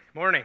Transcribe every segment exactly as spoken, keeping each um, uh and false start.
Morning.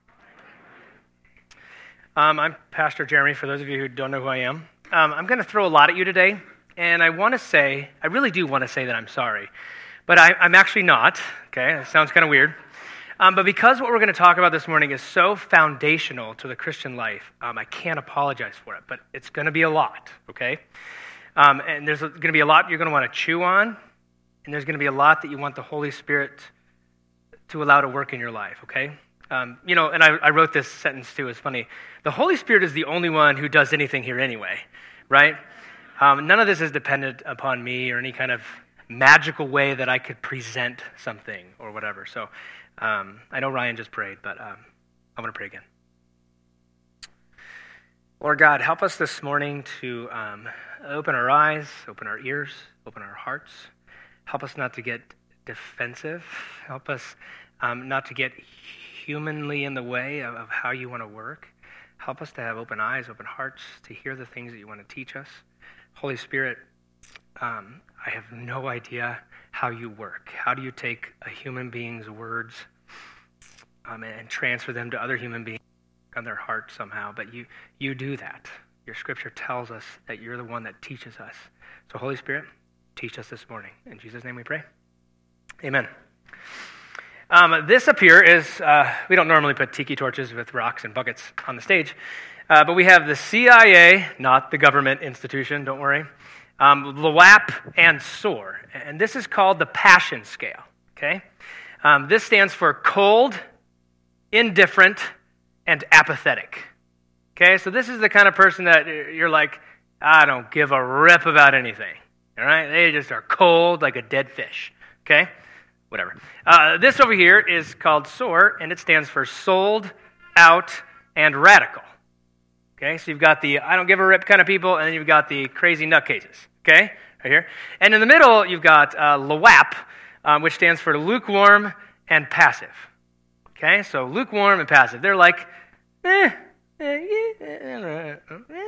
Um, I'm Pastor Jeremy, for those of you who don't know who I am. Um, I'm going to throw a lot at you today, and I want to say, I really do want to say that I'm sorry, but I, I'm actually not, okay? That sounds kind of weird. Um, but because what we're going to talk about this morning is so foundational to the Christian life, um, I can't apologize for it, but it's going to be a lot, okay? Um, and there's going to be a lot you're going to want to chew on, and there's going to be a lot that you want the Holy Spirit to allow to work in your life, okay? Um, you know, and I, I wrote this sentence too. It's funny. The Holy Spirit is the only one who does anything here anyway, right? Um, none of this is dependent upon me or any kind of magical way that I could present something or whatever. So um, I know Ryan just prayed, but um, I'm going to pray again. Lord God, help us this morning to um, open our eyes, open our ears, open our hearts. Help us not to get defensive. Help us um, not to get humanly in the way of, of how you want to work. Help us to have open eyes, open hearts, to hear the things that you want to teach us. Holy Spirit, um, I have no idea how you work. How do you take a human being's words um, and transfer them to other human beings on their heart somehow? But you, you do that. Your scripture tells us that you're the one that teaches us. So Holy Spirit, teach us this morning. In Jesus' name we pray. Amen. Um, this up here is, uh, we don't normally put tiki torches with rocks and buckets on the stage, uh, but we have the C I A, not the government institution, don't worry, um, L W A P and S O A R, and this is called the Passion Scale, okay? Um, this stands for cold, indifferent, and apathetic, okay? So this is the kind of person that you're like, I don't give a rip about anything, all right? They just are cold like a dead fish, okay? Whatever. Uh, this over here is called S O A R, and it stands for sold, out, and radical. Okay, so you've got the I don't give a rip kind of people, and then you've got the crazy nutcases. Okay, right here. And in the middle, you've got uh, L W A P, um, which stands for lukewarm and passive. Okay, so lukewarm and passive. They're like, eh. And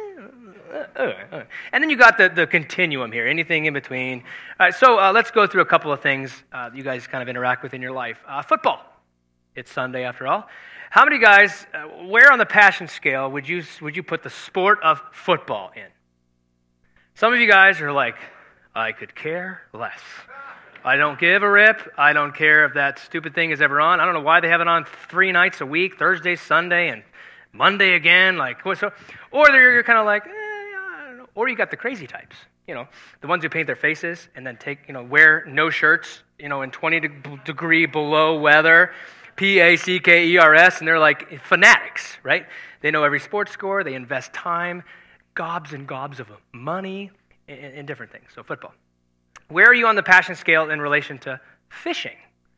then you got the, the continuum here, anything in between. All right, so uh, let's go through a couple of things uh, you guys kind of interact with in your life. Uh, football. It's Sunday after all. How many guys, uh, where on the passion scale would you would you put the sport of football in? Some of you guys are like, I could care less. I don't give a rip. I don't care if that stupid thing is ever on. I don't know why they have it on three nights a week, Thursday, Sunday, and Monday again, like, so, or you're kind of like, eh, I don't know. Or you got the crazy types, you know, the ones who paint their faces and then take, you know, wear no shirts, you know, in twenty degree below weather, P A C K E R S, and they're like fanatics, right? They know every sports score, they invest time, gobs and gobs of money in, in different things. So football. Where are you on the passion scale in relation to fishing?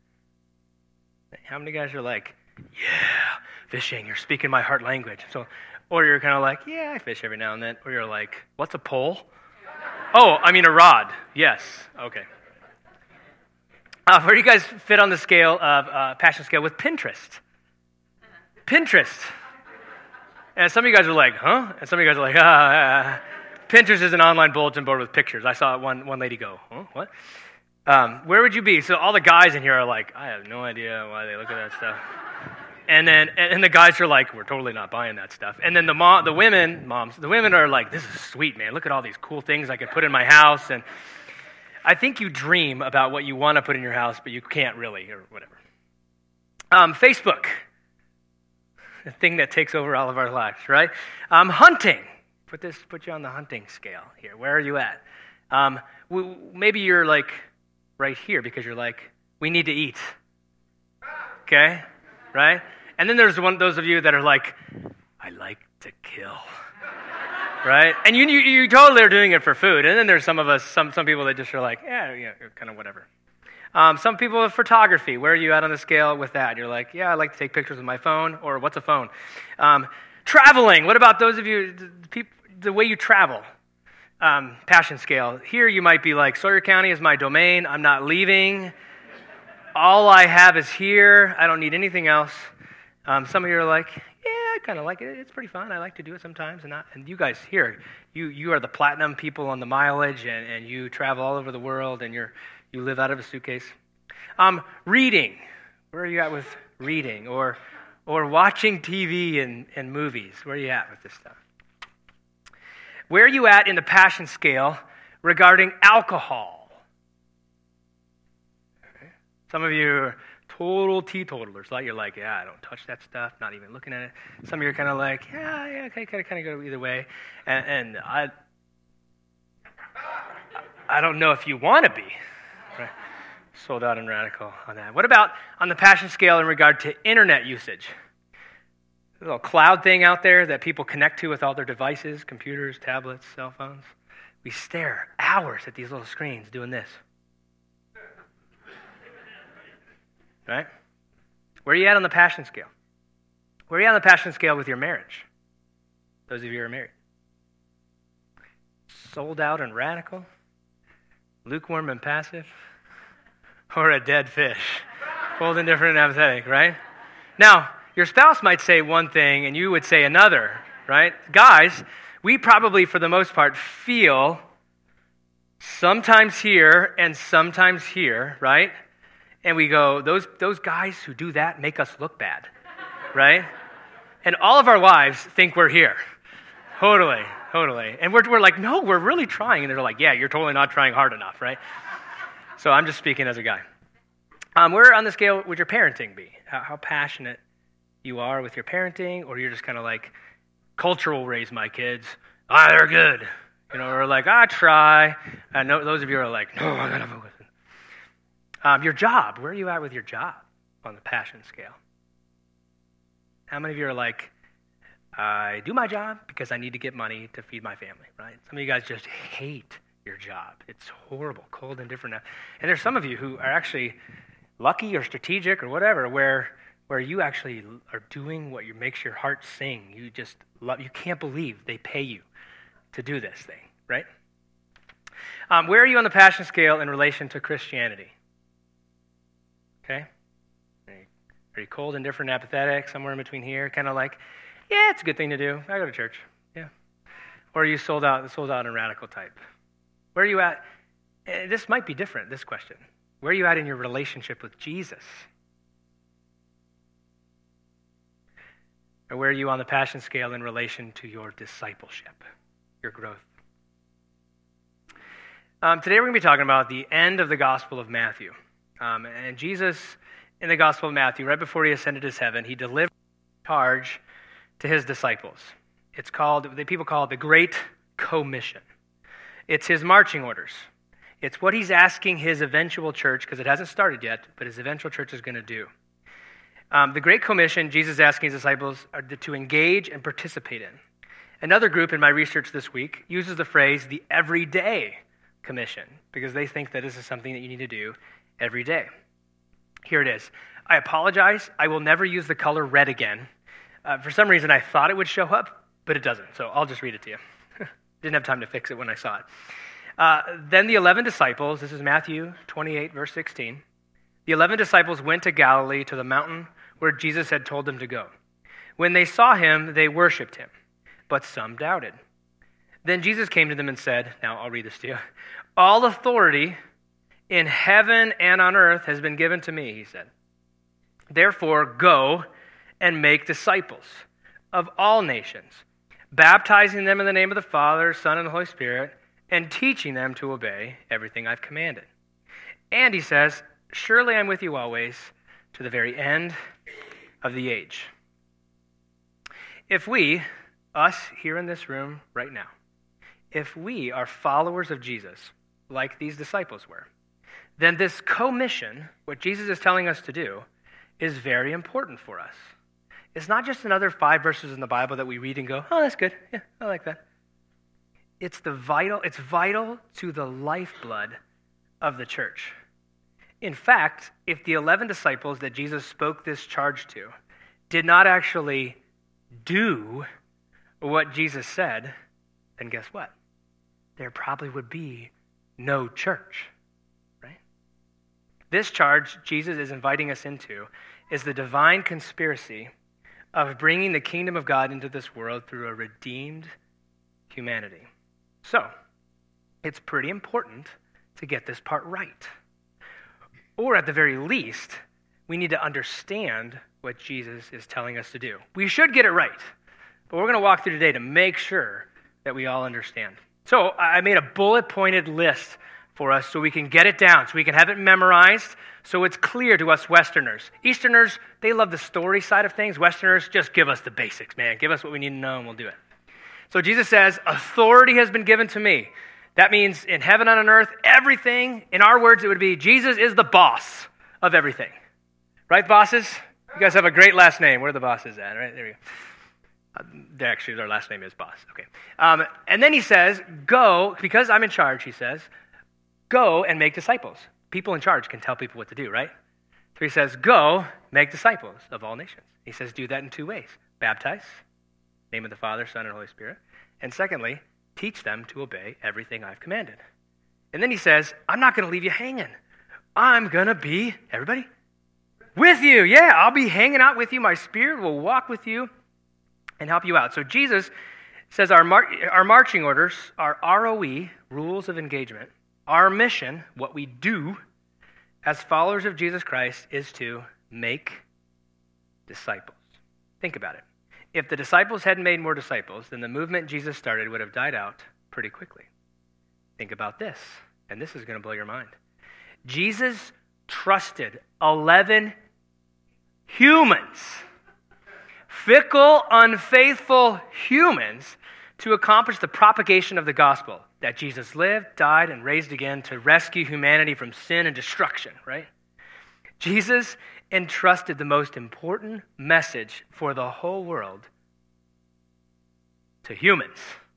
How many guys are like, yeah, fishing, you're speaking my heart language. So, or you're kind of like, yeah, I fish every now and then. Or you're like, what's a pole? Oh, I mean a rod. Yes. Okay. Uh, where do you guys fit on the scale of uh, passion scale with Pinterest? Pinterest. And some of you guys are like, huh? And some of you guys are like, ah. ah, ah. Pinterest is an online bulletin board with pictures. I saw one one lady go, huh? What? Um, where would you be? So all the guys in here are like, I have no idea why they look at that stuff. And then, and the guys are like, we're totally not buying that stuff. And then the mom, the women, moms, the women are like, this is sweet, man. Look at all these cool things I could put in my house. And I think you dream about what you want to put in your house, but you can't really, or whatever. Um, Facebook, the thing that takes over all of our lives, right? Um, hunting. Put this, put you on the hunting scale here. Where are you at? Um, we, maybe you're like right here because you're like, we need to eat. Okay, right? And then there's one those of you that are like, I like to kill, right? And you, you you totally are doing it for food. And then there's some of us, some some people that just are like, yeah, yeah, kind of whatever. Um, some people with photography. Where are you at on the scale with that? You're like, yeah, I like to take pictures with my phone, or what's a phone? Um, traveling. What about those of you, the, people, the way you travel? Um, passion scale. Here you might be like, Sawyer County is my domain. I'm not leaving. All I have is here. I don't need anything else. Um, some of you are like, yeah, I kind of like it. It's pretty fun. I like to do it sometimes. And not. And you guys here, you you are the platinum people on the mileage, and, and you travel all over the world, and you're you live out of a suitcase. Um, reading. Where are you at with reading? Or or watching T V and, and movies? Where are you at with this stuff? Where are you at in the passion scale regarding alcohol? Okay. Some of you are total teetotalers. Like you're like, yeah, I don't touch that stuff, not even looking at it. Some of you are kind of like, yeah, yeah, okay, kind of, kind of go either way. And, and I, I don't know if you want to be. Right? Sold out and radical on that. What about on the passion scale in regard to internet usage? A little cloud thing out there that people connect to with all their devices, computers, tablets, cell phones. We stare hours at these little screens doing this. Right? Where are you at on the passion scale? Where are you at on the passion scale with your marriage? Those of you who are married. Sold out and radical? Lukewarm and passive? Or a dead fish? Cold, indifferent, and apathetic, right? Now, your spouse might say one thing and you would say another, right? Guys, we probably, for the most part, feel sometimes here and sometimes here, right? And we go, those, those guys who do that make us look bad, right? And all of our wives think we're here. Totally, totally. And we're, we're like, no, we're really trying. And they're like, yeah, you're totally not trying hard enough, right? So I'm just speaking as a guy. Um, where on the scale would your parenting be? How, how passionate you are with your parenting, or you're just kind of like, culture will raise my kids. Ah, they're good. You know, or like, I try. I know those of you are like, no, I gotta focus. Um, your job, where are you at with your job on the passion scale? How many of you are like, I do my job because I need to get money to feed my family, right? Some of you guys just hate your job. It's horrible, cold, and different. And there's some of you who are actually lucky or strategic or whatever, where where you actually are doing what you, makes your heart sing. You just love, you can't believe they pay you to do this thing, right? Um, where are you on the passion scale in relation to Christianity? Okay? Are you cold, indifferent, apathetic, somewhere in between here? Kind of like, yeah, it's a good thing to do. I go to church. Yeah. Or are you sold out, sold out and radical type? Where are you at? This might be different, this question. Where are you at in your relationship with Jesus? Or where are you on the passion scale in relation to your discipleship, your growth? Um, today we're going to be talking about the end of the Gospel of Matthew. Um, and Jesus, in the Gospel of Matthew, right before he ascended to heaven, he delivered a charge to his disciples. It's called, the people call it the Great Commission. It's his marching orders. It's what he's asking his eventual church, because it hasn't started yet, but his eventual church is going to do. Um, the Great Commission, Jesus is asking his disciples are to engage and participate in. Another group in my research this week uses the phrase the everyday commission, because they think that this is something that you need to do every day. Here it is. I apologize. I will never use the color red again. Uh, for some reason, I thought it would show up, but it doesn't. So I'll just read it to you. Didn't have time to fix it when I saw it. Uh, then the eleven disciples, this is Matthew twenty-eight, verse sixteen. The eleven disciples went to Galilee, to the mountain where Jesus had told them to go. When they saw him, they worshipped him, but some doubted. Then Jesus came to them and said, now I'll read this to you. All authority in heaven and on earth has been given to me, he said. Therefore, go and make disciples of all nations, baptizing them in the name of the Father, Son, and the Holy Spirit, and teaching them to obey everything I've commanded. And he says, surely I'm with you always to the very end of the age. If we, us here in this room right now, if we are followers of Jesus, like these disciples were, then this commission, what Jesus is telling us to do, is very important for us. It's not just another five verses in the Bible that we read and go, oh, that's good. Yeah, I like that. It's the vital, it's vital to the lifeblood of the church. In fact, if the eleven disciples that Jesus spoke this charge to did not actually do what Jesus said, then guess what? There probably would be no church, right? This charge Jesus is inviting us into is the divine conspiracy of bringing the kingdom of God into this world through a redeemed humanity. So, it's pretty important to get this part right. Or at the very least, we need to understand what Jesus is telling us to do. We should get it right, but we're going to walk through today to make sure that we all understand. So I made a bullet-pointed list for us so we can get it down, so we can have it memorized, so it's clear to us Westerners. Easterners, they love the story side of things. Westerners, just give us the basics, man. Give us what we need to know and we'll do it. So Jesus says, authority has been given to me. That means in heaven and on earth, everything, in our words, it would be Jesus is the boss of everything. Right, bosses? You guys have a great last name. Where are the bosses at? Right, there we go. Uh, actually, their last name is boss. Okay. Um, and then he says, go, because I'm in charge, he says, go and make disciples. People in charge can tell people what to do, right? So he says, go make disciples of all nations. He says, do that in two ways. Baptize, name of the Father, Son, and Holy Spirit. And secondly, teach them to obey everything I've commanded. And then he says, I'm not going to leave you hanging. I'm going to be, everybody, with you. Yeah, I'll be hanging out with you. My Spirit will walk with you and help you out. So Jesus says our mar- our marching orders, our R O E, rules of engagement, our mission, what we do as followers of Jesus Christ is to make disciples. Think about it. If the disciples hadn't made more disciples, then the movement Jesus started would have died out pretty quickly. Think about this, and this is going to blow your mind. Jesus trusted eleven humans, fickle, unfaithful humans, to accomplish the propagation of the gospel, that Jesus lived, died, and raised again to rescue humanity from sin and destruction, right? Jesus entrusted the most important message for the whole world to humans.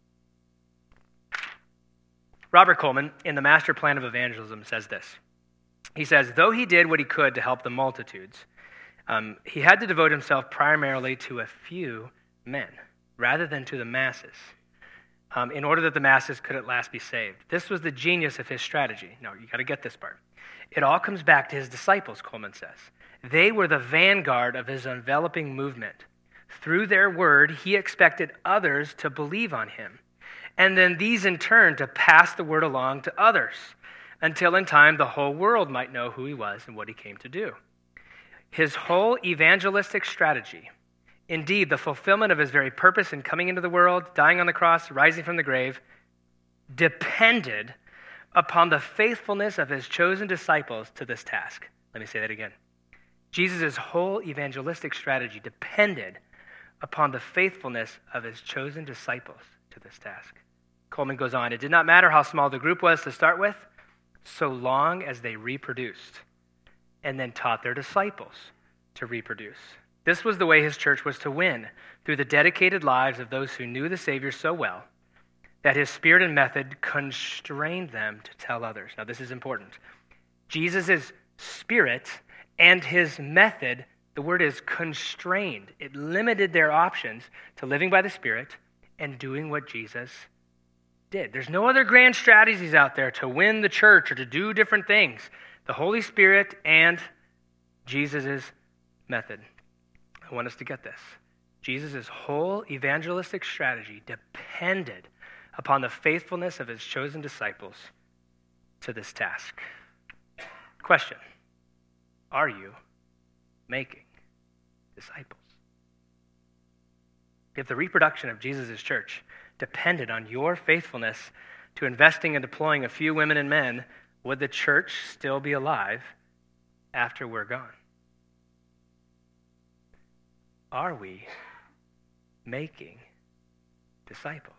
Robert Coleman, in the Master Plan of Evangelism, says this. He says, though he did what he could to help the multitudes, um, he had to devote himself primarily to a few men, rather than to the masses, um, in order that the masses could at last be saved. This was the genius of his strategy. Now, you got to get this part. It all comes back to his disciples, Coleman says. They were the vanguard of his enveloping movement. Through their word, he expected others to believe on him, and then these in turn to pass the word along to others, until in time the whole world might know who he was and what he came to do. His whole evangelistic strategy, indeed the fulfillment of his very purpose in coming into the world, dying on the cross, rising from the grave, depended upon the faithfulness of his chosen disciples to this task. Let me say that again. Jesus' whole evangelistic strategy depended upon the faithfulness of his chosen disciples to this task. Coleman goes on, it did not matter how small the group was to start with, so long as they reproduced and then taught their disciples to reproduce. This was the way his church was to win, through the dedicated lives of those who knew the Savior so well that his spirit and method constrained them to tell others. Now, this is important. Jesus' spirit and his method, the word is constrained. It limited their options to living by the Spirit and doing what Jesus did. There's no other grand strategies out there to win the church or to do different things. The Holy Spirit and Jesus' method. I want us to get this. Jesus' whole evangelistic strategy depended upon the faithfulness of his chosen disciples to this task. Question: are you making disciples? If the reproduction of Jesus' church depended on your faithfulness to investing and deploying a few women and men, would the church still be alive after we're gone? Are we making disciples?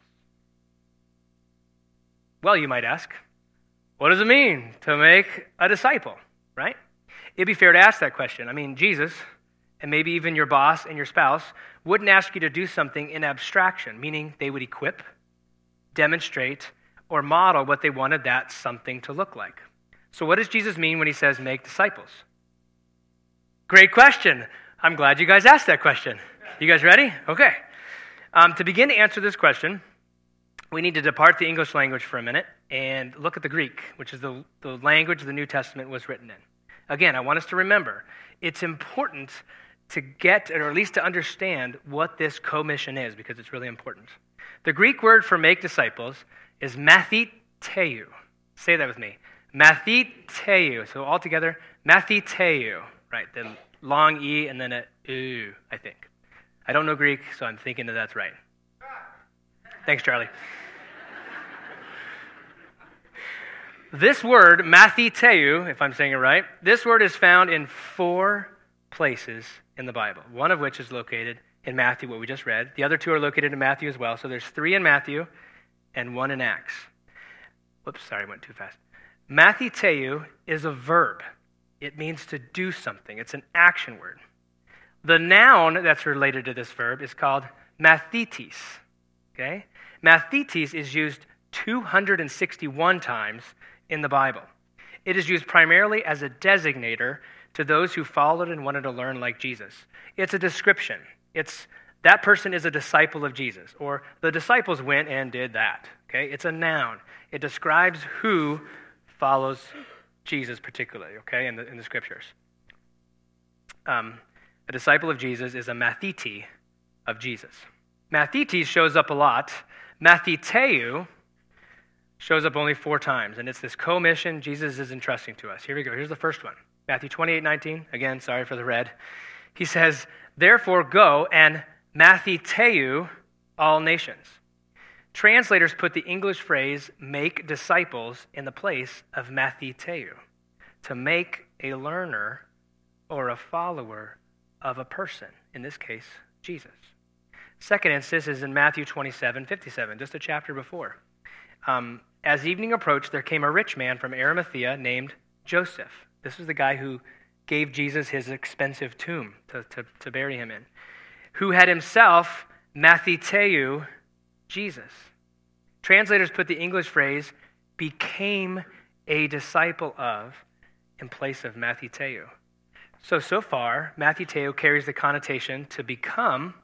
Well, you might ask, what does it mean to make a disciple, right? It'd be fair to ask that question. I mean, Jesus, and maybe even your boss and your spouse, wouldn't ask you to do something in abstraction, meaning they would equip, demonstrate, or model what they wanted that something to look like. So what does Jesus mean when he says make disciples? Great question. I'm glad you guys asked that question. You guys ready? Okay. Um, to begin to answer this question, we need to depart the English language for a minute and look at the Greek, which is the, the language the New Testament was written in. Again, I want us to remember, it's important to get, or at least to understand, what this commission is, because it's really important. The Greek word for make disciples is mathiteu. Say that with me. Mathiteu. So all together, mathiteu. Right, the long E and then a U, I think. I don't know Greek, so I'm thinking that that's right. Thanks, Charlie. This word, mathiteu, if I'm saying it right, this word is found in four places in the Bible, one of which is located in Matthew, what we just read. The other two are located in Matthew as well, so there's three in Matthew and one in Acts. Whoops, sorry, I went too fast. Mathiteu is a verb. It means to do something. It's an action word. The noun that's related to this verb is called mathetes. Okay? Mathetes is used two hundred sixty-one times in the Bible. It is used primarily as a designator to those who followed and wanted to learn like Jesus. It's a description. It's that person is a disciple of Jesus, or the disciples went and did that. Okay? It's a noun. It describes who follows Jesus particularly, okay, in the, in the scriptures. Um, a disciple of Jesus is a mathete of Jesus. Mathetes shows up a lot. Mathiteu shows up only four times, and it's this commission Jesus is entrusting to us. Here we go. Here's the first one. Matthew twenty-eight nineteen. Again, sorry for the red. He says, therefore go and mathiteu all nations. Translators put the English phrase, make disciples, in the place of mathiteu, to make a learner or a follower of a person, in this case, Jesus. Second instance is in Matthew twenty-seven fifty-seven, just a chapter before. Um, As evening approached, there came a rich man from Arimathea named Joseph. This was the guy who gave Jesus his expensive tomb to, to, to bury him in, who had himself mathiteu Jesus. Translators put the English phrase, became a disciple of, in place of mathiteu. So, so far, mathiteu carries the connotation to become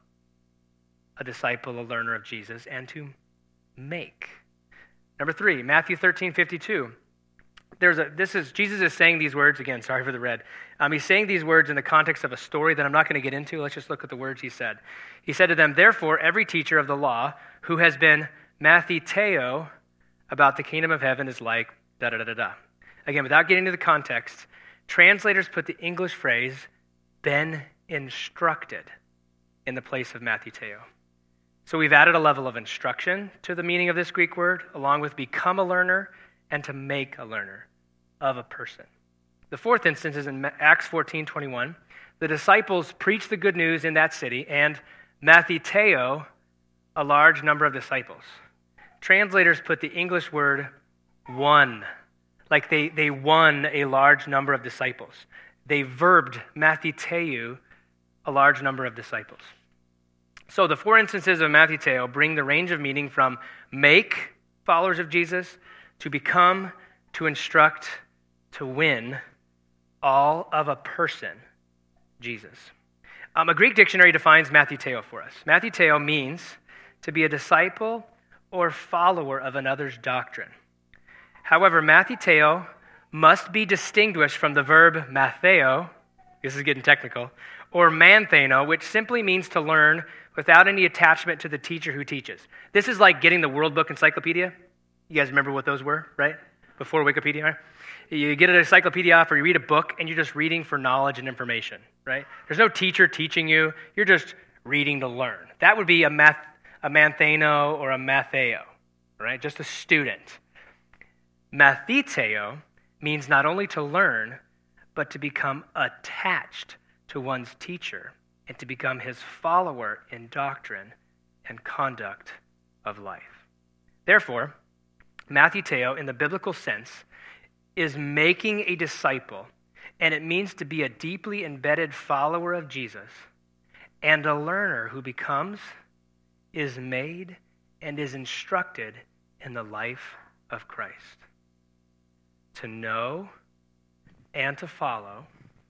a disciple, a learner of Jesus, and to make. Number three, Matthew thirteen fifty-two. There's a, this is, Jesus is saying these words, again, sorry for the red. Um, he's saying these words in the context of a story that I'm not going to get into. Let's just look at the words he said. He said to them, therefore, every teacher of the law who has been mathiteo about the kingdom of heaven is like da-da-da-da-da. Again, without getting into the context, translators put the English phrase, been instructed, in the place of mathiteo. So we've added a level of instruction to the meaning of this Greek word, along with become a learner and to make a learner of a person. The fourth instance is in Acts fourteen twenty-one. The disciples preached the good news in that city and mathiteo a large number of disciples. Translators put the English word won, like they, they won a large number of disciples. They verbed mathiteu a large number of disciples. So the four instances of mathiteo bring the range of meaning from make followers of Jesus, to become, to instruct, to win, all of a person, Jesus. Um, a Greek dictionary defines mathiteo for us. Mathiteo means to be a disciple or follower of another's doctrine. However, mathiteo must be distinguished from the verb matheo, this is getting technical, or mantheno, which simply means to learn without any attachment to the teacher who teaches. This is like getting the World Book Encyclopedia. You guys remember what those were, right? Before Wikipedia, right? You get an encyclopedia off or you read a book and you're just reading for knowledge and information, right? There's no teacher teaching you. You're just reading to learn. That would be a math, a mantheno or a matheo, right? Just a student. Mathiteo means not only to learn, but to become attached to one's teacher and to become his follower in doctrine and conduct of life. Therefore, mathiteo, in the biblical sense, is making a disciple, and it means to be a deeply embedded follower of Jesus and a learner who becomes, is made, and is instructed in the life of Christ. To know and to follow,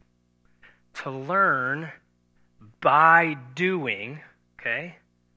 to learn by doing, okay,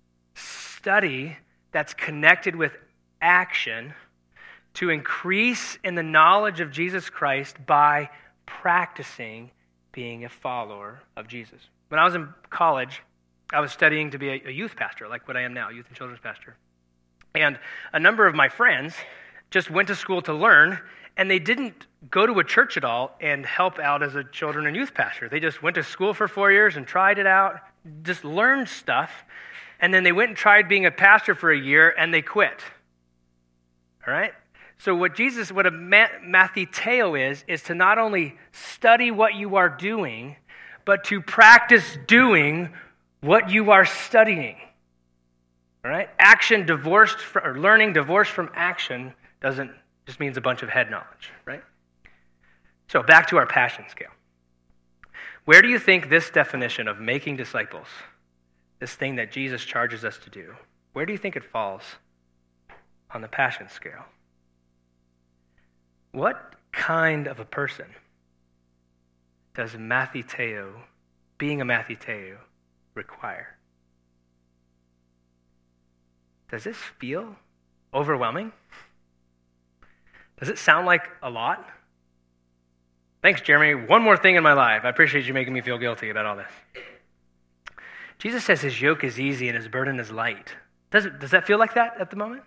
study that's connected with action, to increase in the knowledge of Jesus Christ by practicing being a follower of Jesus. When I was in college, I was studying to be a youth pastor, like what I am now, youth and children's pastor. And a number of my friends just went to school to learn, and they didn't go to a church at all and help out as a children and youth pastor. They just went to school for four years and tried it out, just learned stuff, and then they went and tried being a pastor for a year, and they quit. All right? So what Jesus, what a mathiteo is, is to not only study what you are doing, but to practice doing what you are studying. All right? Action divorced from, or learning divorced from action doesn't just means a bunch of head knowledge, right? So back to our passion scale. Where do you think this definition of making disciples, this thing that Jesus charges us to do, where do you think it falls on the passion scale? What kind of a person does mathiteo, being a mathiteo, require? Does this feel overwhelming? Does it sound like a lot? Thanks, Jeremy. One more thing in my life. I appreciate you making me feel guilty about all this. Jesus says his yoke is easy and his burden is light. Does it, does that feel like that at the moment?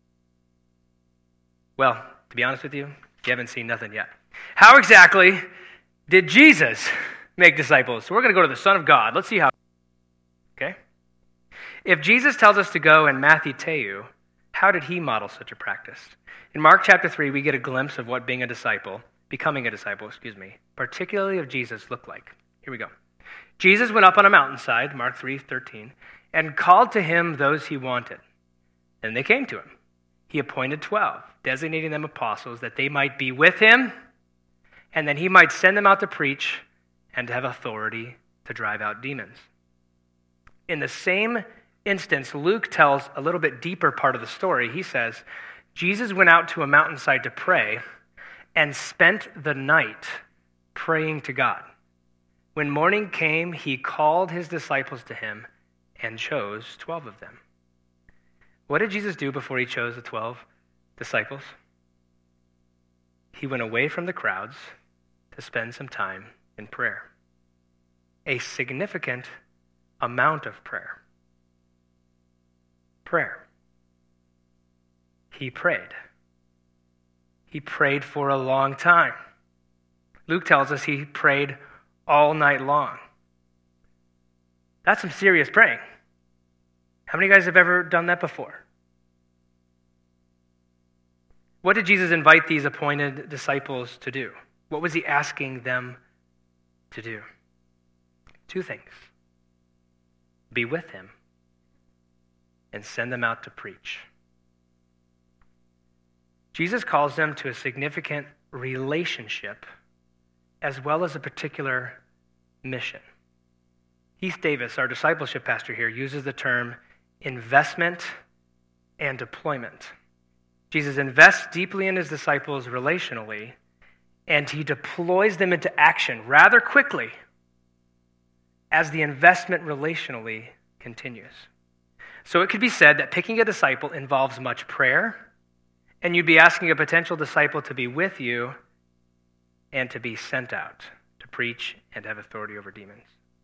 Well, to be honest with you, you haven't seen nothing yet. How exactly did Jesus make disciples? So we're going to go to the Son of God. Let's see how. Okay? If Jesus tells us to go and mathiteu, how did he model such a practice? In Mark chapter three, we get a glimpse of what being a disciple, becoming a disciple, excuse me, particularly of Jesus, looked like. Here we go. Jesus went up on a mountainside, Mark three thirteen, and called to him those he wanted. And they came to him. He appointed twelve, designating them apostles, that they might be with him, and then he might send them out to preach and to have authority to drive out demons. In the same instance, Luke tells a little bit deeper part of the story. He says, Jesus went out to a mountainside to pray and spent the night praying to God. When morning came, he called his disciples to him and chose twelve of them. What did Jesus do before he chose the twelve disciples? He went away from the crowds to spend some time in prayer. A significant amount of prayer. Prayer. He prayed. He prayed for a long time. Luke tells us he prayed all night long. That's some serious praying. How many of you guys have ever done that before? What did Jesus invite these appointed disciples to do? What was he asking them to do? Two things. Be with him and send them out to preach. Jesus calls them to a significant relationship as well as a particular mission. Heath Davis, our discipleship pastor here, uses the term investment and deployment. Jesus invests deeply in his disciples relationally, and he deploys them into action rather quickly as the investment relationally continues. So it could be said that picking a disciple involves much prayer, and you'd be asking a potential disciple to be with you and to be sent out to preach and have authority over demons.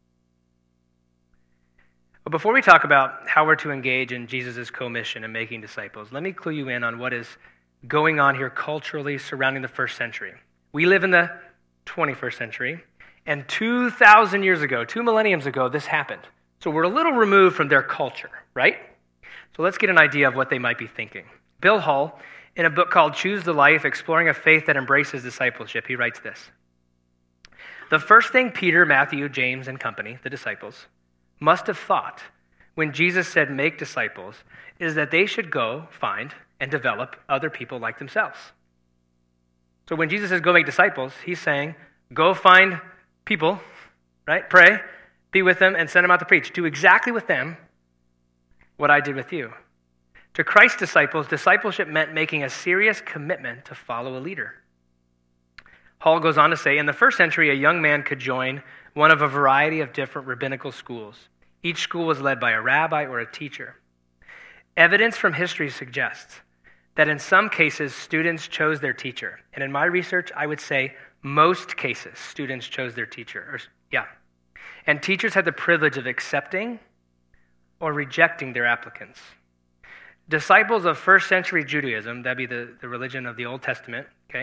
But before we talk about how we're to engage in Jesus' commission and making disciples, let me clue you in on what is going on here culturally surrounding the first century. We live in the twenty-first century, and two thousand years ago, two millenniums ago, this happened. So we're a little removed from their culture, right? So let's get an idea of what they might be thinking. Bill Hull, in a book called Choose the Life, Exploring a Faith That Embraces Discipleship, he writes this. The first thing Peter, Matthew, James, and company, the disciples, must have thought when Jesus said make disciples is that they should go find and develop other people like themselves. So when Jesus says go make disciples, he's saying go find people, right? Pray, be with them, and send them out to preach. Do exactly with them what I did with you. To Christ's disciples, discipleship meant making a serious commitment to follow a leader. Hall goes on to say, in the first century, a young man could join one of a variety of different rabbinical schools. Each school was led by a rabbi or a teacher. Evidence from history suggests that in some cases, students chose their teacher. And in my research, I would say most cases, students chose their teacher. Or, yeah. And teachers had the privilege of accepting or rejecting their applicants. Disciples of first century Judaism, that'd be the, the religion of the Old Testament, okay,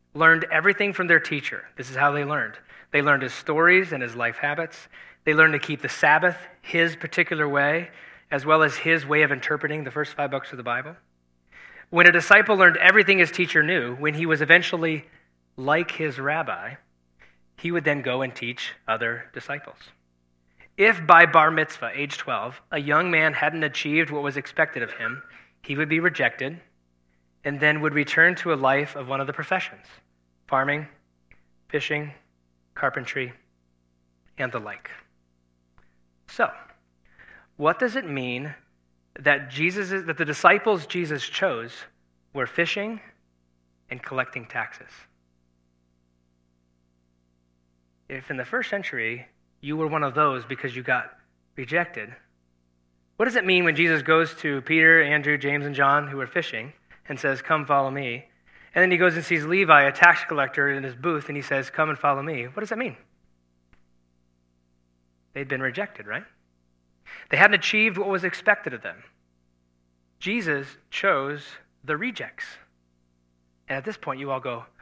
learned everything from their teacher. This is how they learned. They learned his stories and his life habits. They learned to keep the Sabbath his particular way, as well as his way of interpreting the first five books of the Bible. When a disciple learned everything his teacher knew, when he was eventually like his rabbi, he would then go and teach other disciples. If by bar mitzvah, age twelve, a young man hadn't achieved what was expected of him, he would be rejected and then would return to a life of one of the professions, farming, fishing, carpentry, and the like. So, what does it mean that Jesus, that the disciples Jesus chose were fishing and collecting taxes? If in the first century you were one of those because you got rejected, what does it mean when Jesus goes to Peter, Andrew, James, and John, who are fishing, and says, "Come, follow me"? And then he goes and sees Levi, a tax collector, in his booth, and he says, "Come and follow me." What does that mean? They'd been rejected, right? They hadn't achieved what was expected of them. Jesus chose the rejects. And at this point, you all go,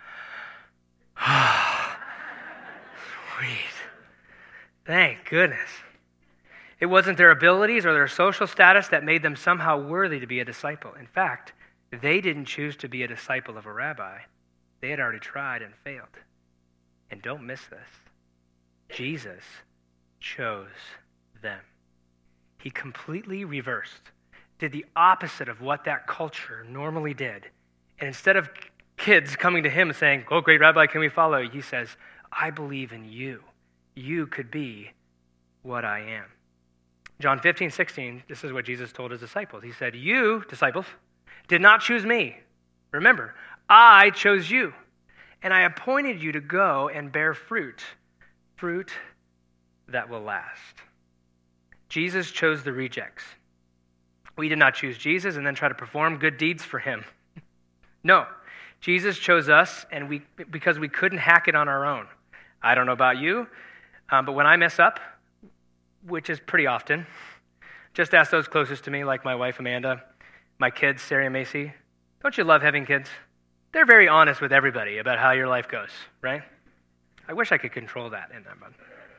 "Ah, sweet. Thank goodness." It wasn't their abilities or their social status that made them somehow worthy to be a disciple. In fact, they didn't choose to be a disciple of a rabbi. They had already tried and failed. And don't miss this. Jesus chose them. He completely reversed, did the opposite of what that culture normally did. And instead of kids coming to him saying, "Oh, great rabbi, can we follow you?" He says, "I believe in you. You could be what I am." John fifteen, sixteen, this is what Jesus told his disciples. He said, "You, disciples, did not choose me. Remember, I chose you, and I appointed you to go and bear fruit, fruit that will last." Jesus chose the rejects. We did not choose Jesus and then try to perform good deeds for him. No, Jesus chose us, and we because we couldn't hack it on our own. I don't know about you, um, but when I mess up, which is pretty often, just ask those closest to me, like my wife, Amanda, my kids, Sarah and Macy. Don't you love having kids? They're very honest with everybody about how your life goes, right? I wish I could control that in them.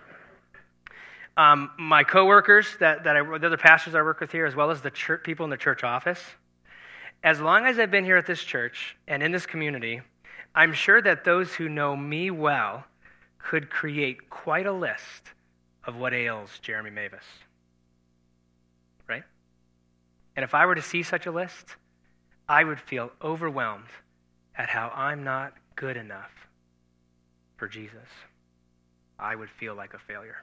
Um, my coworkers, that, that I, the other pastors I work with here, as well as the church, people in the church office, as long as I've been here at this church and in this community, I'm sure that those who know me well could create quite a list of what ails Jeremy Mavis, right? And if I were to see such a list, I would feel overwhelmed at how I'm not good enough for Jesus. I would feel like a failure.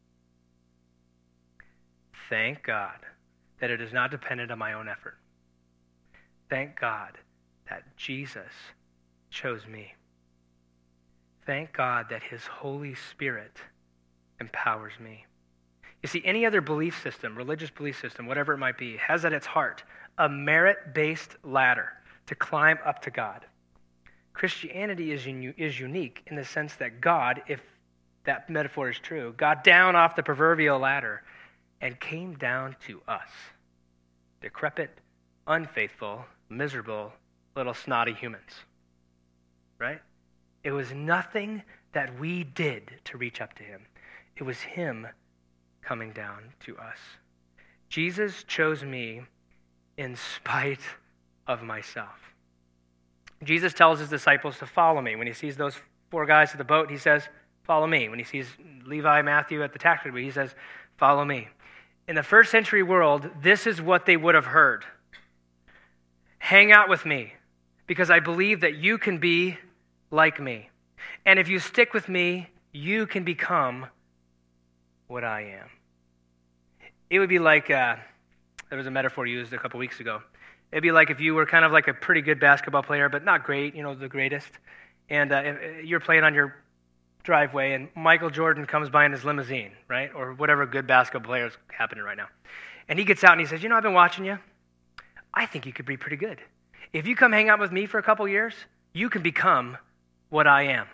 Thank God that it is not dependent on my own effort. Thank God that Jesus chose me. Thank God that his Holy Spirit empowers me. You see, any other belief system, religious belief system, whatever it might be, has at its heart a merit-based ladder to climb up to God. Christianity is, un- is unique in the sense that God, if that metaphor is true, got down off the proverbial ladder and came down to us, decrepit, unfaithful, miserable, little snotty humans, right? It was nothing that we did to reach up to him. It was him coming down to us. Jesus chose me in spite of myself. Jesus tells his disciples to follow me. When he sees those four guys at the boat, he says, "Follow me." When he sees Levi, Matthew at the tax collector, he says, "Follow me." In the first century world, this is what they would have heard. Hang out with me, because I believe that you can be like me. And if you stick with me, you can become what I am. It would be like, uh, there was a metaphor used a couple weeks ago. It'd be like if you were kind of like a pretty good basketball player, but not great, you know, the greatest. And uh, you're playing on your driveway, and Michael Jordan comes by in his limousine, right? Or whatever good basketball player is happening right now. And he gets out and he says, "You know, I've been watching you. I think you could be pretty good. If you come hang out with me for a couple years, you can become what I am."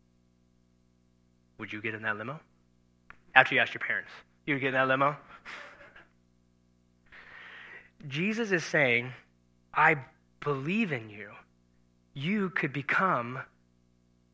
Would you get in that limo? After you asked your parents, you would get in that limo? Jesus is saying, I believe in you. You could become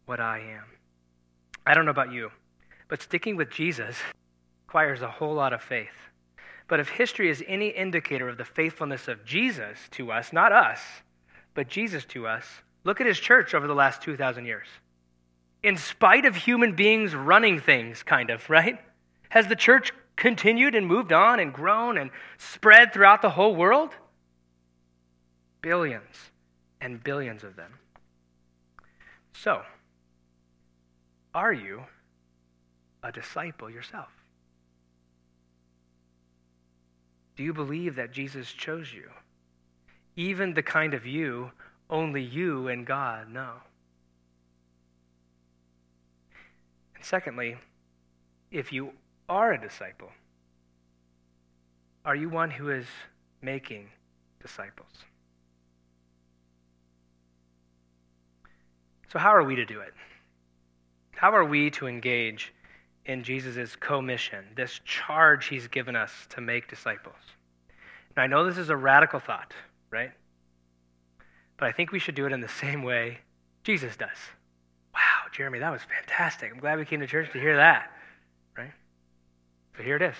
what I am. I don't know about you, but sticking with Jesus requires a whole lot of faith. But if history is any indicator of the faithfulness of Jesus to us, not us, but Jesus to us, look at his church over the last two thousand years. In spite of human beings running things, kind of, right? Has the church continued and moved on and grown and spread throughout the whole world? Billions and billions of them. So, are you a disciple yourself? Do you believe that Jesus chose you? Even the kind of you only you and God know. And secondly, if you are a disciple, are you one who is making disciples? So how are we to do it? How are we to engage in Jesus' commission, this charge he's given us to make disciples? Now, I know this is a radical thought, right? But I think we should do it in the same way Jesus does. Wow, Jeremy, that was fantastic. I'm glad we came to church to hear that, right? So here it is.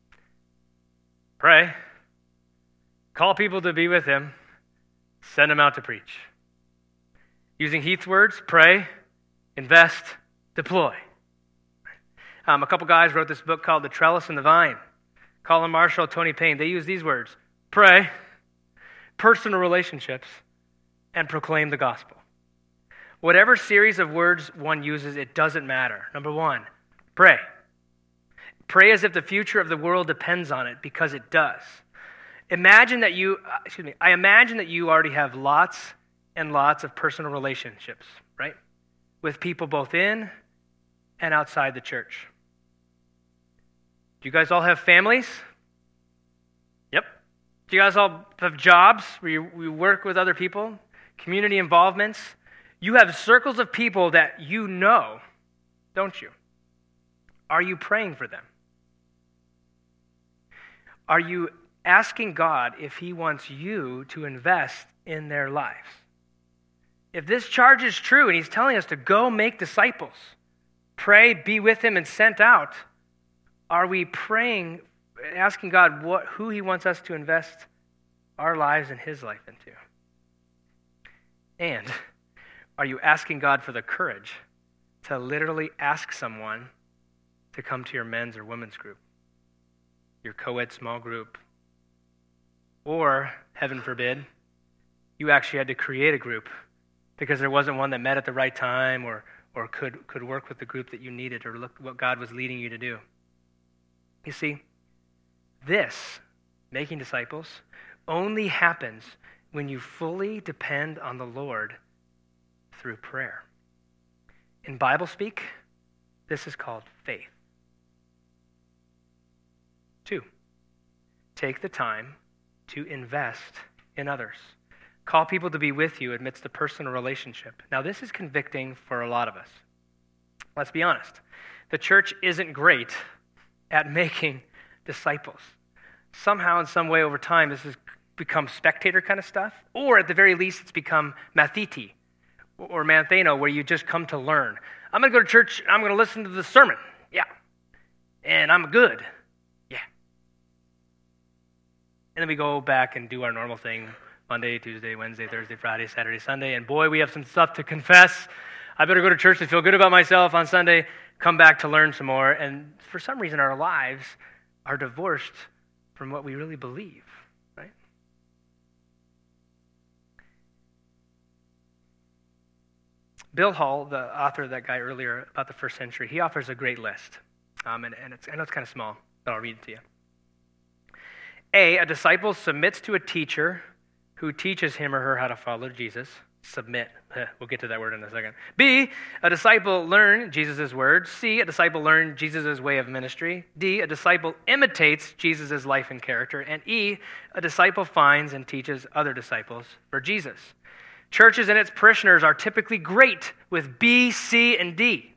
Pray. Call people to be with him. Send them out to preach. Using Heath's words, pray, invest, deploy. Um, a couple guys wrote this book called The Trellis and the Vine. Colin Marshall, Tony Payne. They use these words: pray, personal relationships, and proclaim the gospel. Whatever series of words one uses, it doesn't matter. Number one, pray. Pray as if the future of the world depends on it, because it does. Imagine that you, uh, excuse me, I imagine that you already have lots and lots of personal relationships, right? With people both in and outside the church. Do you guys all have families? Yep. Do you guys all have jobs where you, you work with other people? Community involvements? You have circles of people that you know, don't you? Are you praying for them? Are you asking God if he wants you to invest in their lives? If this charge is true and he's telling us to go make disciples, pray, be with him, and sent out, are we praying, asking God what, who he wants us to invest our lives and his life into? And are you asking God for the courage to literally ask someone to come to your men's or women's group, your co-ed small group, or, heaven forbid, you actually had to create a group because there wasn't one that met at the right time or, or could, could work with the group that you needed or look what God was leading you to do? You see, this, making disciples, only happens when you fully depend on the Lord through prayer. In Bible speak, this is called faith. Two, take the time to invest in others. Call people to be with you amidst a personal relationship. Now, this is convicting for a lot of us. Let's be honest. The church isn't great at making disciples. Somehow, in some way, over time, this has become spectator kind of stuff, or at the very least, it's become matheti or mantheno, where you just come to learn. I'm going to go to church, and I'm going to listen to the sermon. Yeah. And I'm good. Yeah. And then we go back and do our normal thing, Monday, Tuesday, Wednesday, Thursday, Friday, Saturday, Sunday, and boy, we have some stuff to confess. I better go to church to feel good about myself on Sunday, come back to learn some more, and for some reason our lives are divorced from what we really believe, right? Bill Hall, the author of that guy earlier about the first century, he offers a great list, um, and, and it's, I know it's kind of small, but I'll read it to you. A, a disciple submits to a teacher who teaches him or her how to follow Jesus. Submit. We'll get to that word in a second. B, a disciple learn Jesus' words. C, a disciple learn Jesus' way of ministry. D, a disciple imitates Jesus' life and character. And E, a disciple finds and teaches other disciples for Jesus. Churches and its parishioners are typically great with B, C, and D.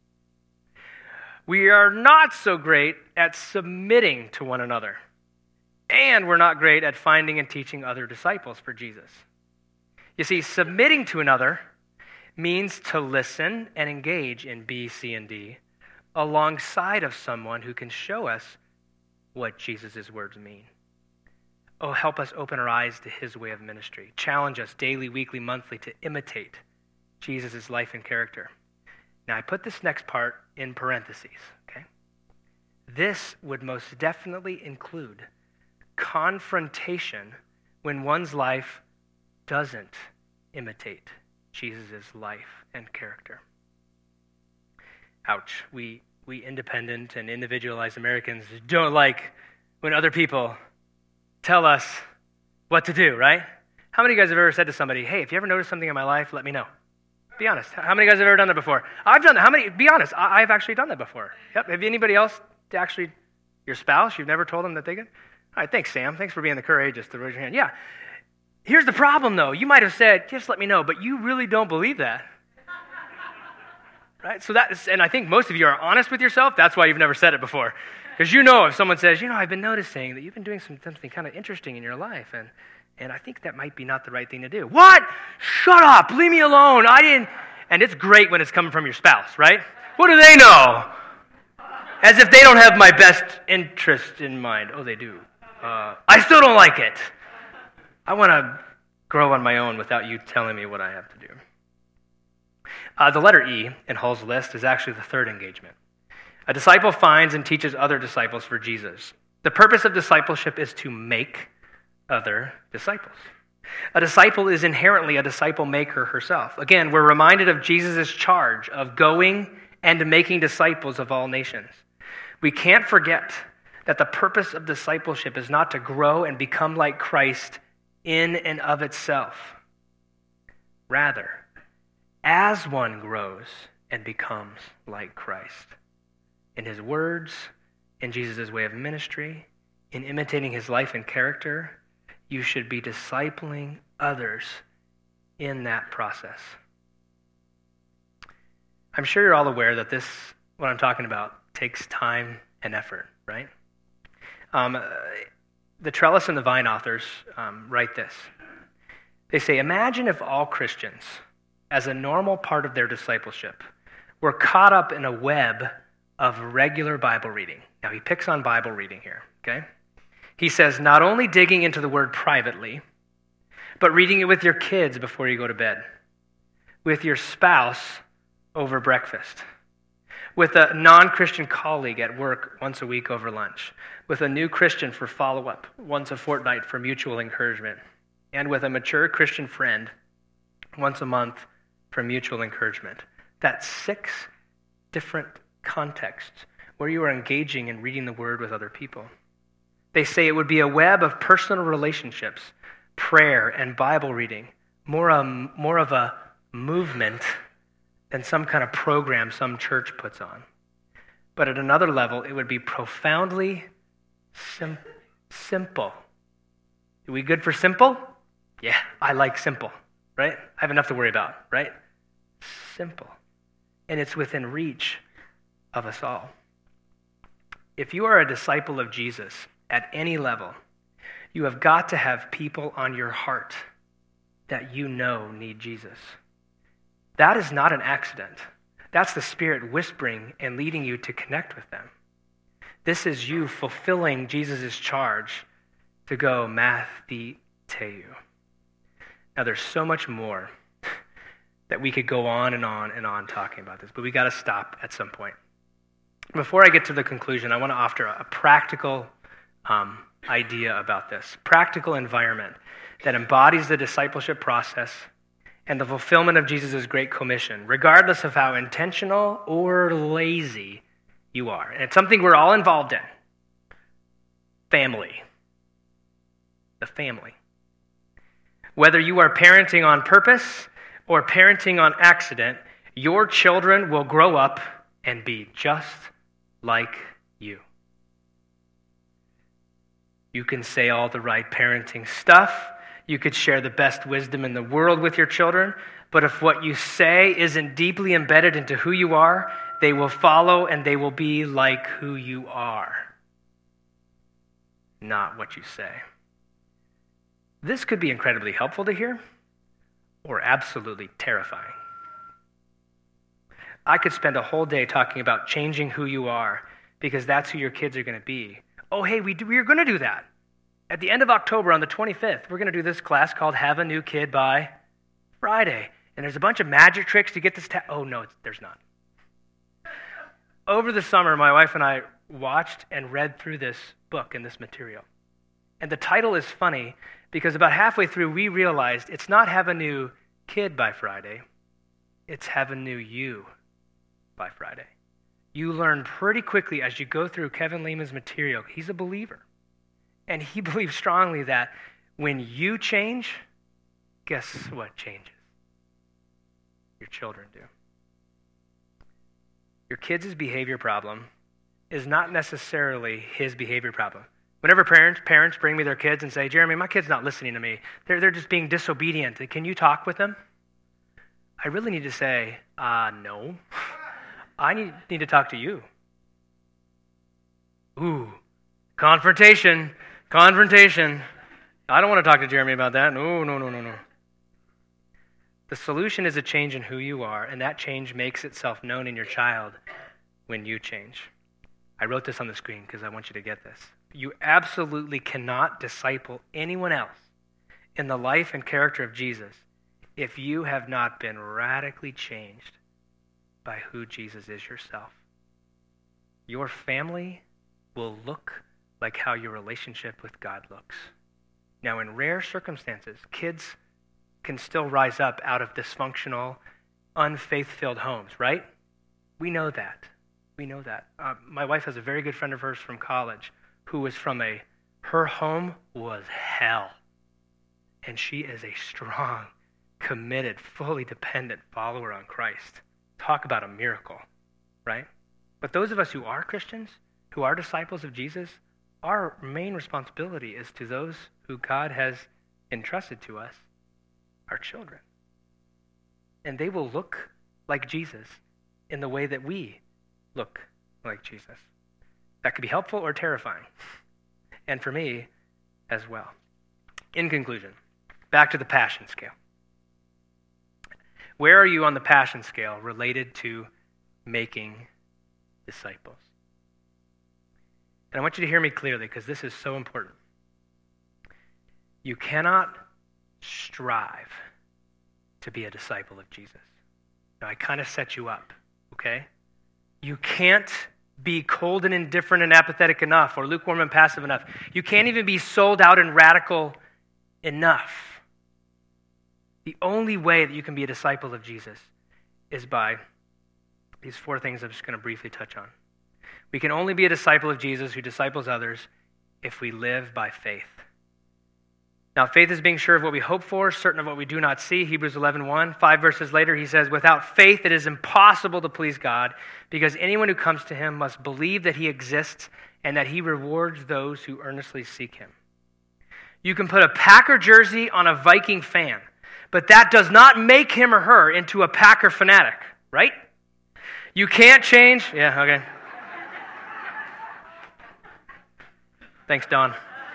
We are not so great at submitting to one another. And we're not great at finding and teaching other disciples for Jesus. You see, submitting to another means to listen and engage in B, C, and D alongside of someone who can show us what Jesus' words mean. Oh, help us open our eyes to his way of ministry. Challenge us daily, weekly, monthly to imitate Jesus' life and character. Now, I put this next part in parentheses, okay? This would most definitely include confrontation when one's life doesn't imitate Jesus' life and character. Ouch. We, we independent and individualized Americans don't like when other people tell us what to do, right? How many of you guys have ever said to somebody, hey, if you ever notice something in my life, let me know? Be honest. How many of you guys have ever done that before? I've done that. How many? Be honest. I, I've actually done that before. Yep. Have anybody else actually, your spouse, you've never told them that they could? All right, thanks, Sam. Thanks for being the courageous to raise your hand. Yeah. Here's the problem, though. You might have said, just let me know, but you really don't believe that. Right? So that is, and I think most of you are honest with yourself. That's why you've never said it before. Because you know if someone says, you know, I've been noticing that you've been doing some, something kind of interesting in your life, and, and I think that might be not the right thing to do. What? Shut up. Leave me alone. I didn't. And it's great when it's coming from your spouse, right? What do they know? As if they don't have my best interest in mind. Oh, they do. Uh, I still don't like it. I want to grow on my own without you telling me what I have to do. Uh, the letter E in Hull's list is actually the third engagement. A disciple finds and teaches other disciples for Jesus. The purpose of discipleship is to make other disciples. A disciple is inherently a disciple maker herself. Again, we're reminded of Jesus' charge of going and making disciples of all nations. We can't forget that the purpose of discipleship is not to grow and become like Christ in and of itself. Rather, as one grows and becomes like Christ, in his words, in Jesus' way of ministry, in imitating his life and character, you should be discipling others in that process. I'm sure you're all aware that this, what I'm talking about, takes time and effort, right? Um, the Trellis and the Vine authors um, write this. They say, imagine if all Christians, as a normal part of their discipleship, were caught up in a web of regular Bible reading. Now, he picks on Bible reading here, okay? He says, not only digging into the word privately, but reading it with your kids before you go to bed, with your spouse over breakfast, with a non-Christian colleague at work once a week over lunch, with a new Christian for follow-up once a fortnight for mutual encouragement, and with a mature Christian friend once a month for mutual encouragement. That's six different contexts where you are engaging in reading the word with other people. They say it would be a web of personal relationships, prayer, and Bible reading, more, um, more of a movement than some kind of program some church puts on. But at another level, it would be profoundly sim- simple. Are we good for simple? Yeah, I like simple, right? I have enough to worry about, right? Simple. And it's within reach of us all. If you are a disciple of Jesus at any level, you have got to have people on your heart that you know need Jesus. That is not an accident. That's the Spirit whispering and leading you to connect with them. This is you fulfilling Jesus' charge to go mathiteu. Now, there's so much more that we could go on and on and on talking about this, but we got to stop at some point. Before I get to the conclusion, I want to offer a practical um, idea about this, practical environment that embodies the discipleship process and the fulfillment of Jesus' great commission, regardless of how intentional or lazy you are. And it's something we're all involved in. Family. The family. Whether you are parenting on purpose or parenting on accident, your children will grow up and be just like you. You can say all the right parenting stuff. You could share the best wisdom in the world with your children, but if what you say isn't deeply embedded into who you are, they will follow and they will be like who you are, not what you say. This could be incredibly helpful to hear, or absolutely terrifying. I could spend a whole day talking about changing who you are because that's who your kids are going to be. Oh, hey, we, do, we are going to do that. At the end of October, on the twenty-fifth, we're going to do this class called Have a New Kid by Friday. And there's a bunch of magic tricks to get this. Ta- oh, no, there's not. Over the summer, my wife and I watched and read through this book and this material. And the title is funny because about halfway through, we realized it's not Have a New Kid by Friday. It's Have a New You by Friday. You learn pretty quickly as you go through Kevin Lehman's material. He's a believer. And he believes strongly that when you change, guess what changes? Your children do. Your kid's behavior problem is not necessarily his behavior problem. Whenever parents parents bring me their kids and say, Jeremy, my kid's not listening to me. They're, they're just being disobedient. Can you talk with them? I really need to say, uh, no. I need, need to talk to you. Ooh, confrontation, confrontation. I don't want to talk to Jeremy about that. No, no, no, no, no. The solution is a change in who you are, and that change makes itself known in your child when you change. I wrote this on the screen because I want you to get this. You absolutely cannot disciple anyone else in the life and character of Jesus if you have not been radically changed by who Jesus is yourself. Your family will look like how your relationship with God looks. Now, in rare circumstances, kids can still rise up out of dysfunctional, unfaith-filled homes, right? We know that. We know that. Uh, my wife has a very good friend of hers from college who was from a, her home was hell. And she is a strong, committed, fully dependent follower on Christ. Talk about a miracle, right? But those of us who are Christians, who are disciples of Jesus, our main responsibility is to those who God has entrusted to us, our children. And they will look like Jesus in the way that we look like Jesus. That could be helpful or terrifying. And for me as well. In conclusion, back to the passion scale. Where are you on the passion scale related to making disciples? And I want you to hear me clearly because this is so important. You cannot strive to be a disciple of Jesus. Now, I kind of set you up, okay? You can't be cold and indifferent and apathetic enough or lukewarm and passive enough. You can't even be sold out and radical enough. The only way that you can be a disciple of Jesus is by these four things I'm just going to briefly touch on. We can only be a disciple of Jesus who disciples others if we live by faith. Now, faith is being sure of what we hope for, certain of what we do not see. Hebrews eleven one, five verses later, he says, without faith it is impossible to please God, because anyone who comes to him must believe that he exists and that he rewards those who earnestly seek him. You can put a Packer jersey on a Viking fan, but that does not make him or her into a Packer fanatic, right? You can't change. Yeah, okay. Thanks, Don.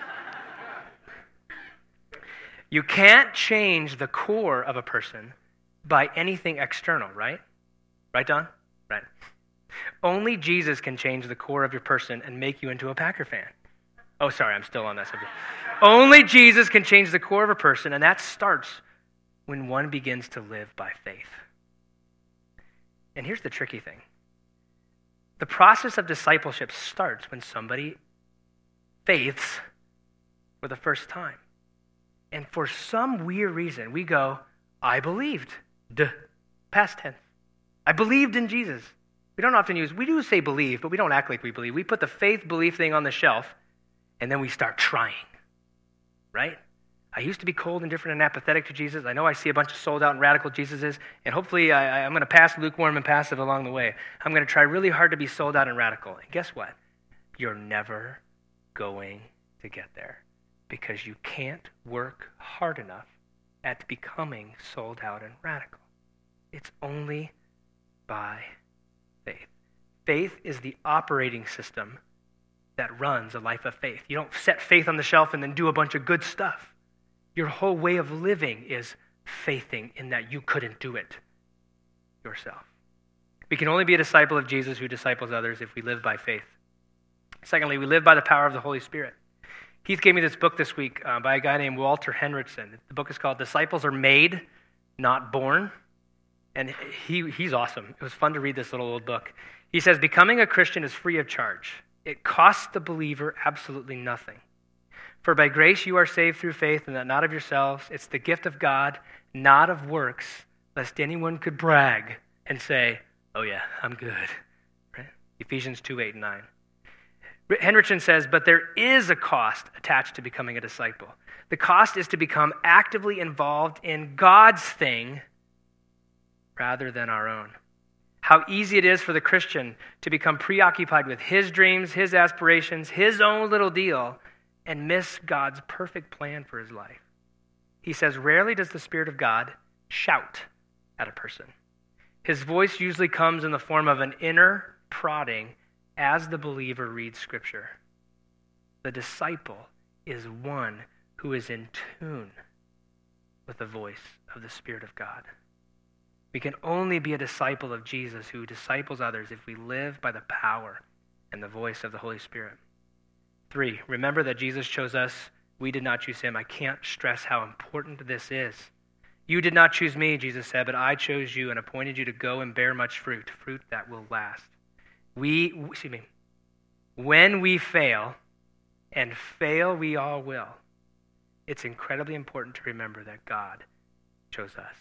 You can't change the core of a person by anything external, right? Right, Don? Right. Only Jesus can change the core of your person and make you into a Packer fan. Oh, sorry, I'm still on that subject. Only Jesus can change the core of a person, and that starts when one begins to live by faith. And here's the tricky thing. The process of discipleship starts when somebody faiths for the first time. And for some weird reason, we go, I believed. Duh. Past tense. I believed in Jesus. We don't often use, we do say believe, but we don't act like we believe. We put the faith belief thing on the shelf, and then we start trying. Right? I used to be cold, indifferent, and apathetic to Jesus. I know I see a bunch of sold out and radical Jesuses, and hopefully I, I'm going to pass lukewarm and passive along the way. I'm going to try really hard to be sold out and radical. And guess what? You're never going to get there because you can't work hard enough at becoming sold out and radical. It's only by faith. Faith is the operating system that runs a life of faith. You don't set faith on the shelf and then do a bunch of good stuff. Your whole way of living is faithing in that you couldn't do it yourself. We can only be a disciple of Jesus who disciples others if we live by faith. Secondly, we live by the power of the Holy Spirit. Keith gave me this book this week uh, by a guy named Walter Henrichsen. The book is called Disciples Are Made, Not Born. And he he's awesome. It was fun to read this little old book. He says, becoming a Christian is free of charge. It costs the believer absolutely nothing. For by grace you are saved through faith, and that not of yourselves. It's the gift of God, not of works, lest anyone could brag and say, oh yeah, I'm good. Right? Ephesians two, eight, and nine. Henrichsen says, but there is a cost attached to becoming a disciple. The cost is to become actively involved in God's thing rather than our own. How easy it is for the Christian to become preoccupied with his dreams, his aspirations, his own little deal, and miss God's perfect plan for his life. He says, rarely does the Spirit of God shout at a person. His voice usually comes in the form of an inner prodding as the believer reads Scripture. The disciple is one who is in tune with the voice of the Spirit of God. We can only be a disciple of Jesus who disciples others if we live by the power and the voice of the Holy Spirit. Three, remember that Jesus chose us. We did not choose him. I can't stress how important this is. You did not choose me, Jesus said, but I chose you and appointed you to go and bear much fruit, fruit that will last. We, excuse me, when we fail, and fail we all will, it's incredibly important to remember that God chose us.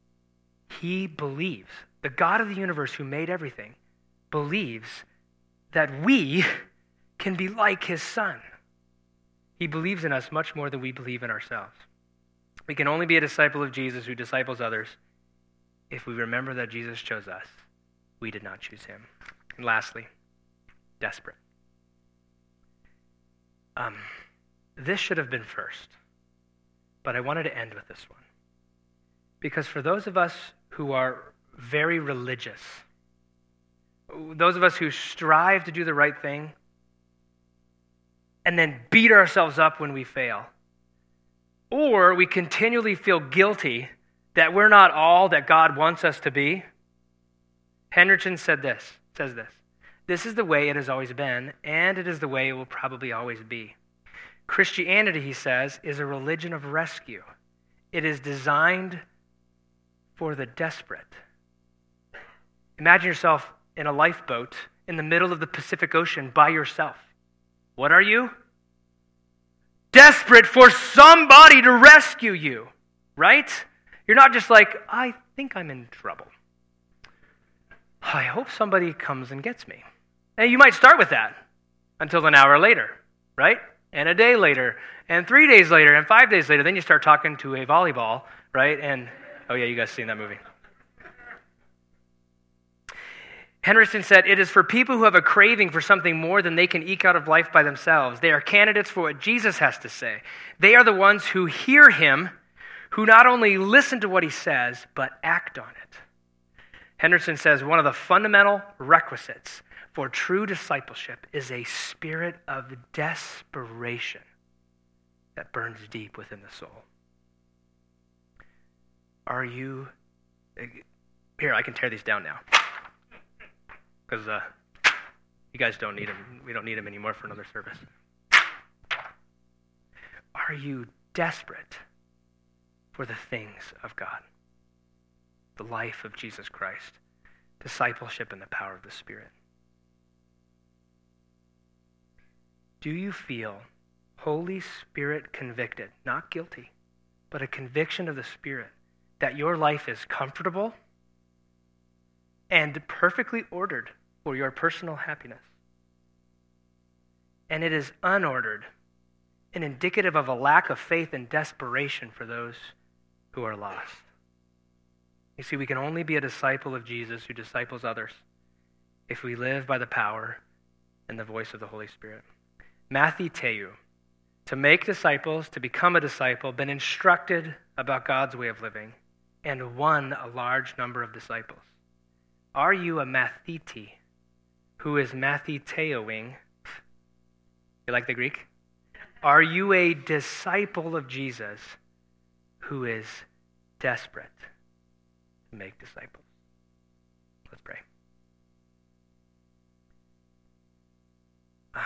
He believes, the God of the universe who made everything, believes that we can be like his Son. He believes in us much more than we believe in ourselves. We can only be a disciple of Jesus who disciples others if we remember that Jesus chose us. We did not choose him. And lastly, desperate. Um, this should have been first, but I wanted to end with this one. Because for those of us who are very religious, those of us who strive to do the right thing, and then beat ourselves up when we fail, or we continually feel guilty that we're not all that God wants us to be, Henrichsen said this, says this, this is the way it has always been, and it is the way it will probably always be. Christianity, he says, is a religion of rescue. It is designed for the desperate. Imagine yourself in a lifeboat in the middle of the Pacific Ocean by yourself. What are you? Desperate for somebody to rescue you, right? You're not just like, I think I'm in trouble. I hope somebody comes and gets me. And you might start with that until an hour later, right? And a day later, and three days later, and five days later. Then you start talking to a volleyball, right? And, oh yeah, you guys seen that movie. Henrichsen said, it is for people who have a craving for something more than they can eke out of life by themselves. They are candidates for what Jesus has to say. They are the ones who hear him, who not only listen to what he says, but act on it. Henrichsen says, one of the fundamental requisites for true discipleship is a spirit of desperation that burns deep within the soul. Are you... Here, I can tear these down now. Because uh, you guys don't need them. We don't need them anymore for another service. Are you desperate for the things of God? The life of Jesus Christ, discipleship, and the power of the Spirit. Do you feel Holy Spirit convicted, not guilty, but a conviction of the Spirit that your life is comfortable and perfectly ordered for your personal happiness? And it is unordered and indicative of a lack of faith and desperation for those who are lost. You see, we can only be a disciple of Jesus who disciples others if we live by the power and the voice of the Holy Spirit. Mathiteu, to make disciples, to become a disciple, been instructed about God's way of living, and won a large number of disciples. Are you a mathiti who is mathiteuing? You like the Greek? Are you a disciple of Jesus who is desperate to make disciples? Let's pray. Um,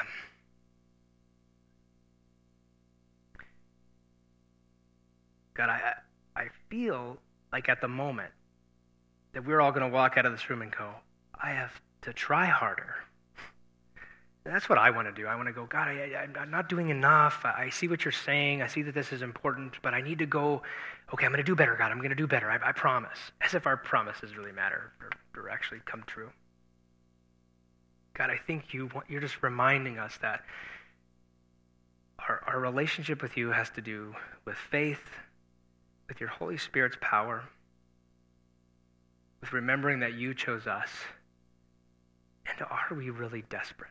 God, I, I feel like at the moment that we're all going to walk out of this room and go, I have to try harder. And that's what I want to do. I want to go, God, I, I, I'm not doing enough. I see what you're saying. I see that this is important, but I need to go, okay, I'm going to do better, God. I'm going to do better. I, I promise. As if our promises really matter or, or actually come true. God, I think you want, you're just reminding us that our, our relationship with you has to do with faith, with your Holy Spirit's power, with remembering that you chose us. And are we really desperate?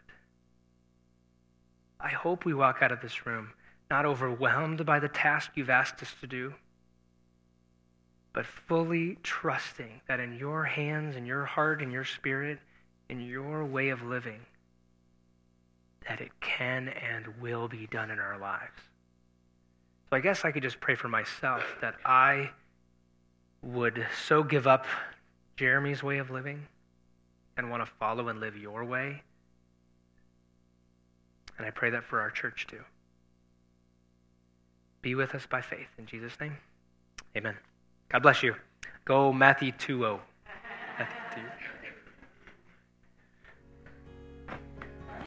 I hope we walk out of this room not overwhelmed by the task you've asked us to do, but fully trusting that in your hands, in your heart, in your spirit, in your way of living, that it can and will be done in our lives. So I guess I could just pray for myself that I would so give up Jeremy's way of living and want to follow and live your way. And I pray that for our church too. Be with us by faith. In Jesus' name, amen. God bless you. Go Matthew two oh.